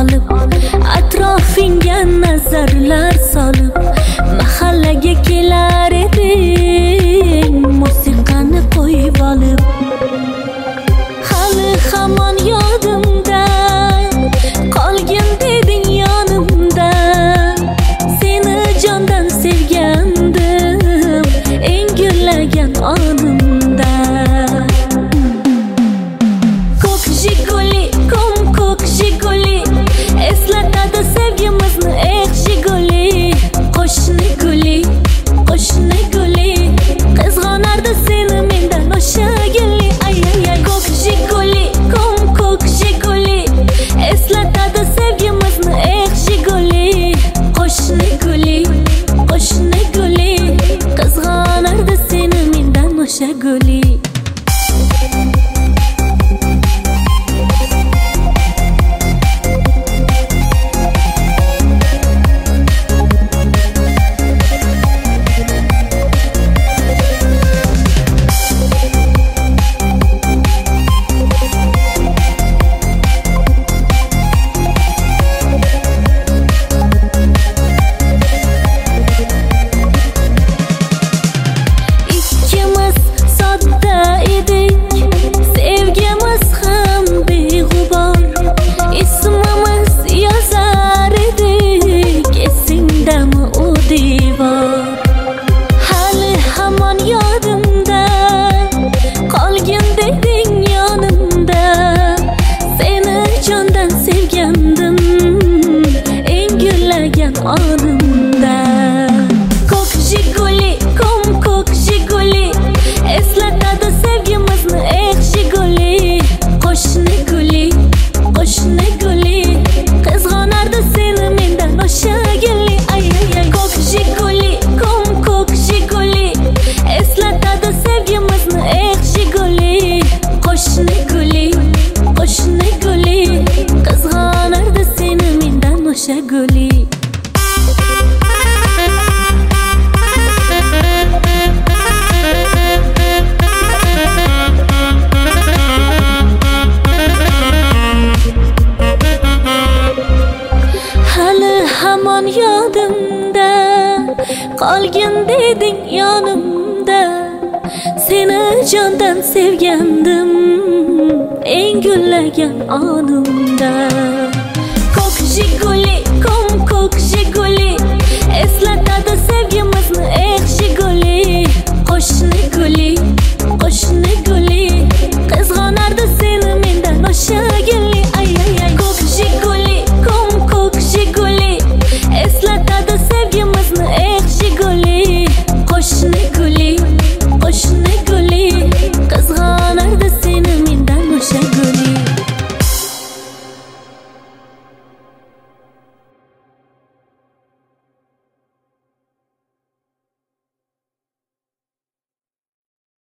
olib, atrofingga nazarlar solib, mahallaga kelar eding musiqani qo'yib olib. Hali hamon yodimda qolgin deding yonimda, seni jondan sevgandim eng gurlagan onimda. Ko'k Jiguli, ko'k Jiguli, eslatadi sevgimizni eh Jiguli. Qo'shni guli, qo'shni guli, qizg'onardi seni mendan o'sha guli. Ay ay ay, ko'k Jiguli, ko'k Jiguli, eslatadi sevgimizni eh Jiguli. Qo'shni guli, qizg'onardi seni mendan o'sha guli. Hali hamon yodimda qolgin deding yonimda, seni jondan sevgandim eng gurlagan onimda. Ko'k Jiguli, ko'k Jiguli, eslatadi sevgimizni eh Jiguli. Qo'shni guli, qizg'onardi seni mendan o'sha guli. Ay ay ay, ko'k Jiguli, eslatadi sevgimizni eh Jiguli. Qo'shni guli, qizg'onardi seni mendan o'sha guli. Hali hamon yodimda qolgin deding yonimda, seni jondan sevgandim eng gurlagan onimda. Ko'k Jiguli, eslatadi sevgimizni